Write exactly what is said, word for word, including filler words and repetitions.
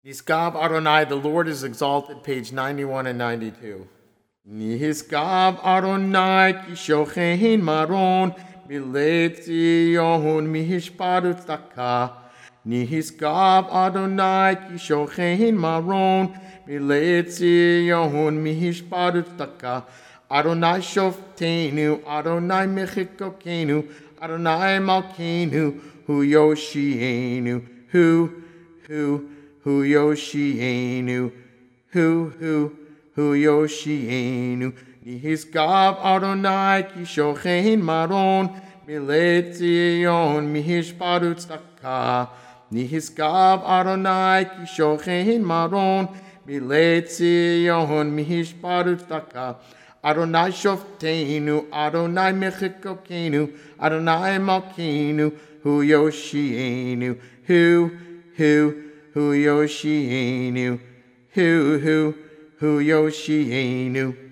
Niskav Adonai, the Lord is exalted, page ninety-one and ninety-two. Niskav Adonai, kishochein maron, milet Zion, mihishparu tzedakah. Niskav Adonai, kishochein maron, milet Zion, mihishparu tzedakah. Adonai shoftenu, Adonai mechikokenu, Adonai malkenu, hu yoshienu, hu, hu, Hu Yoshienu, Hu Hu Hu Yoshienu, Nihiskav Adonai Kishochein Maron, Milet Zion Mihishparu tzedakah. Nihiskav Adonai Kishochein Maron, Milet Zion Mihishparu tzedakah. Adonai Shoftenu, Adonai Mechikokenu, Adonai Malkenu, Hu Yoshienu, Hu Hu Hu Yoshienu, Hu Hu Hu Yoshienu.